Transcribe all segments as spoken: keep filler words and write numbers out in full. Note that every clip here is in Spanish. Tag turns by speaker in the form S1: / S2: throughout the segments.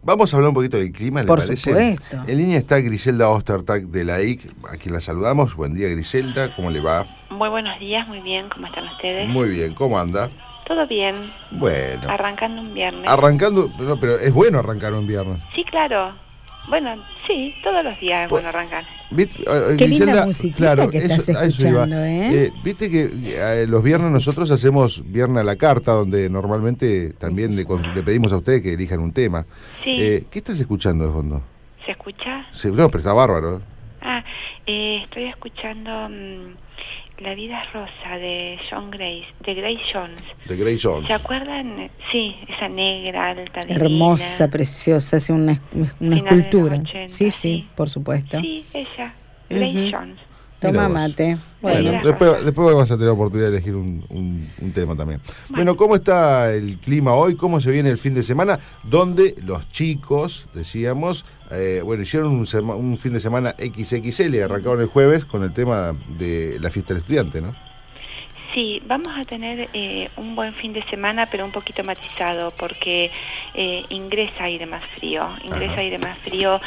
S1: Vamos a hablar un poquito del clima, ¿le
S2: Por
S1: parece?
S2: supuesto.
S1: En línea está Griselda Ostertag de la I C, a quien la saludamos. Buen día, Griselda, ¿cómo le va?
S3: Muy buenos días, muy bien, ¿cómo están ustedes?
S1: Muy bien, ¿cómo anda?
S3: Todo bien.
S1: Bueno.
S3: Arrancando un viernes.
S1: Arrancando, no, pero es bueno arrancar un viernes.
S3: Sí, claro. Bueno, sí, todos los días es bueno arrancar.
S1: ¿Viste? Uh,
S2: Qué
S1: Griselda,
S2: linda musiquita
S1: claro,
S2: que
S1: eso,
S2: estás
S1: a eso iba.
S2: escuchando, ¿eh?
S1: Eh, Viste que eh, los viernes nosotros hacemos viernes a la carta, donde normalmente también le, le pedimos a ustedes que elijan un tema.
S3: Sí.
S1: Eh, ¿Qué estás escuchando de fondo?
S3: ¿Se escucha?
S1: Sí, no, pero está bárbaro.
S3: Ah, eh, estoy escuchando um, La vida es rosa de John Grace, de Grace Jones.
S1: De Grace Jones.
S3: ¿Se acuerdan? Sí, esa negra, alta, divina.
S2: Hermosa, preciosa, hace una, una escultura. ochenta, sí, sí, sí, por supuesto.
S3: Sí, ella, Grace uh-huh. Jones.
S2: Toma mate.
S1: Bueno, bueno después, después vas a tener la oportunidad de elegir un, un, un tema también. Bueno. bueno, ¿cómo está el clima hoy? ¿Cómo se viene el fin de semana? Donde los chicos, decíamos, eh, bueno, hicieron un, sema, un fin de semana equis equis ele, arrancaron el jueves con el tema de la fiesta del estudiante, ¿no?
S3: Sí, vamos a tener eh, un buen fin de semana, pero un poquito matizado, porque eh, ingresa aire más frío. Ingresa Ajá. aire más frío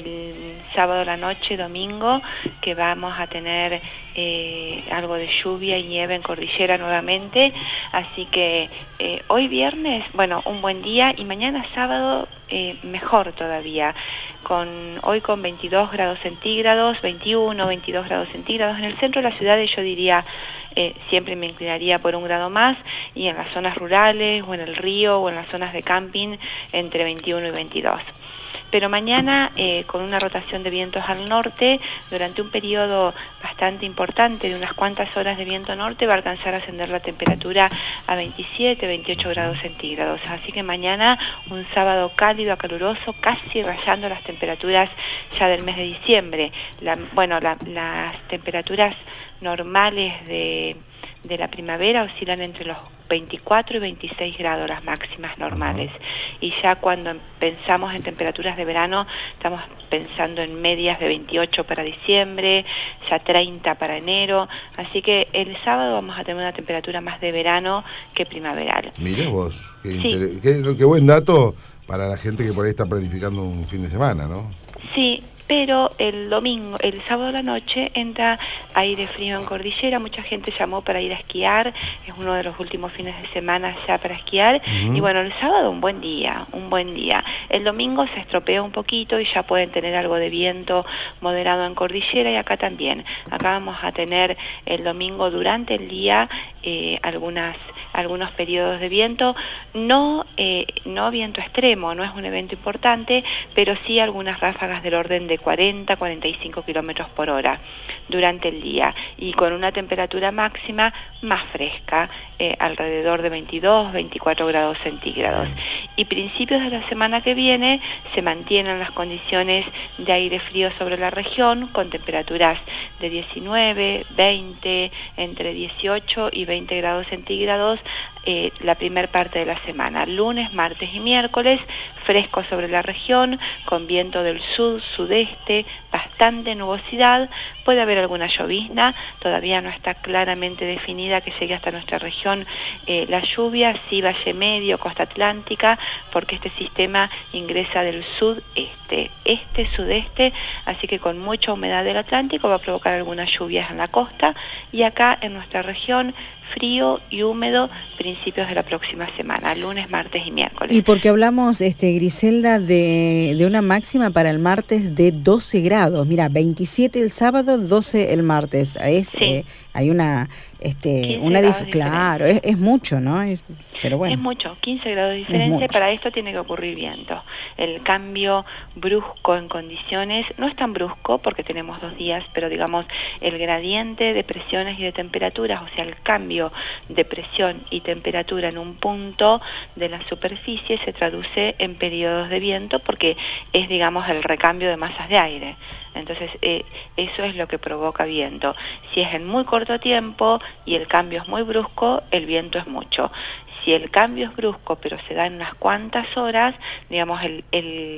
S3: el sábado a la noche, domingo, que vamos a tener eh, algo de lluvia y nieve en cordillera nuevamente. Así que eh, hoy viernes, bueno, un buen día, y mañana sábado eh, mejor todavía. Con, hoy con veintidós grados centígrados, veintiuno, veintidós grados centígrados. En el centro de la ciudad yo diría, eh, siempre me inclinaría por un grado más, y en las zonas rurales o en el río o en las zonas de camping entre veintiuno y veintidós. Pero mañana, eh, con una rotación de vientos al norte, durante un periodo bastante importante de unas cuantas horas de viento norte, va a alcanzar a ascender la temperatura a veintisiete, veintiocho grados centígrados. Así que mañana un sábado cálido, caluroso, casi rayando las temperaturas ya del mes de diciembre. La, bueno, la, las temperaturas normales de, de la primavera oscilan entre los veinticuatro y veintiséis grados las máximas normales. Uh-huh. Y ya cuando pensamos en temperaturas de verano, estamos pensando en medias de veintiocho para diciembre, ya treinta para enero. Así que el sábado vamos a tener una temperatura más de verano que primaveral.
S1: Mirá vos, qué, sí. inter... qué, qué buen dato para la gente que por ahí está planificando un fin de semana, ¿no?
S3: Sí. Pero el domingo, el sábado a la noche, entra aire frío en cordillera. Mucha gente llamó para ir a esquiar, es uno de los últimos fines de semana ya para esquiar. Uh-huh. Y bueno, el sábado un buen día, un buen día. El domingo se estropea un poquito y ya pueden tener algo de viento moderado en cordillera, y acá también. Acá vamos a tener el domingo durante el día eh, algunas algunos periodos de viento, no, eh, no viento extremo, no es un evento importante, pero sí algunas ráfagas del orden de cuarenta, cuarenta y cinco kilómetros por hora durante el día, y con una temperatura máxima más fresca, eh, alrededor de veintidós, veinticuatro grados centígrados. Y principios de la semana que viene se mantienen las condiciones de aire frío sobre la región, con temperaturas de diecinueve, veinte, entre dieciocho y veinte grados centígrados, Eh, la primer parte de la semana, lunes, martes y miércoles, fresco sobre la región, con viento del sur, sudeste, bastante nubosidad, puede haber alguna llovizna, todavía no está claramente definida que llegue hasta nuestra región eh, la lluvia, sí Valle Medio, Costa Atlántica, porque este sistema ingresa del sudeste, este, sudeste, así que con mucha humedad del Atlántico va a provocar algunas lluvias en la costa, y acá en nuestra región frío y húmedo principios de la próxima semana, lunes, martes y miércoles.
S2: Y porque hablamos, este Griselda, de, de una máxima para el martes de doce grados. Mira, veintisiete el sábado, doce el martes. Es, sí. eh, hay una... Este, una dif- claro, es, es mucho, ¿no? Es, pero bueno.
S3: Es mucho, quince grados de diferencia. Para esto tiene que ocurrir viento. El cambio brusco en condiciones, no es tan brusco porque tenemos dos días, pero digamos, el gradiente de presiones y de temperaturas, o sea, el cambio de presión y temperatura en un punto de la superficie se traduce en periodos de viento, porque es, digamos, el recambio de masas de aire. Entonces, eh, eso es lo que provoca viento. Si es en muy corto tiempo y el cambio es muy brusco, el viento es mucho. Si el cambio es brusco, pero se da en unas cuantas horas, digamos, el, el,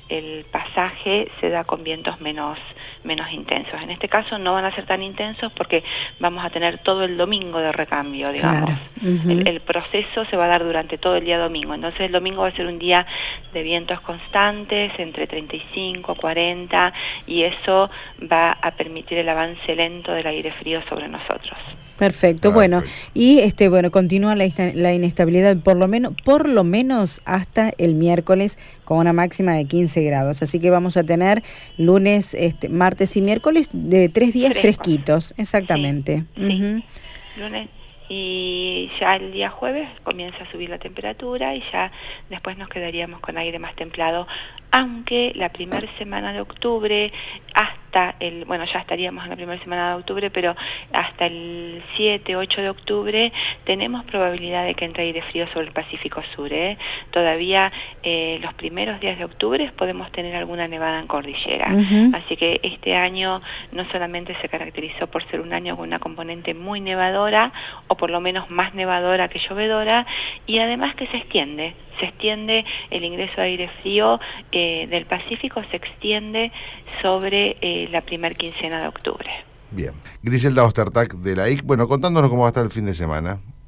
S3: el pasaje se da con vientos menos, menos intensos. En este caso no van a ser tan intensos porque vamos a tener todo el domingo de recambio, digamos.
S2: Claro. Uh-huh.
S3: el, el proceso se va a dar durante todo el día domingo. Entonces el domingo va a ser un día de vientos constantes, entre treinta y cinco, cuarenta, y eso va a permitir el avance lento del aire frío sobre nosotros.
S2: Perfecto, bueno, y este bueno, continúa la, la inestabilidad por lo menos por lo menos hasta el miércoles con una máxima de quince grados, así que vamos a tener lunes, este, martes y miércoles de tres días Frescos. fresquitos, exactamente.
S3: Sí, uh-huh. sí. Lunes y ya el día jueves comienza a subir la temperatura y ya después nos quedaríamos con aire más templado, aunque la primera semana de octubre hasta el, bueno, ya estaríamos en la primera semana de octubre, pero hasta el siete, ocho de octubre tenemos probabilidad de que entre aire frío sobre el Pacífico Sur, ¿eh? Todavía eh, los primeros días de octubre podemos tener alguna nevada en cordillera, uh-huh. Así que este año no solamente se caracterizó por ser un año con una componente muy nevadora, o por lo menos más nevadora que llovedora, y además que se extiende, se extiende el ingreso de aire frío eh, del Pacífico, se extiende sobre eh, la primer quincena de octubre.
S1: Bien. Griselda Ostertag de la I C, bueno, contándonos cómo va a estar el fin de semana.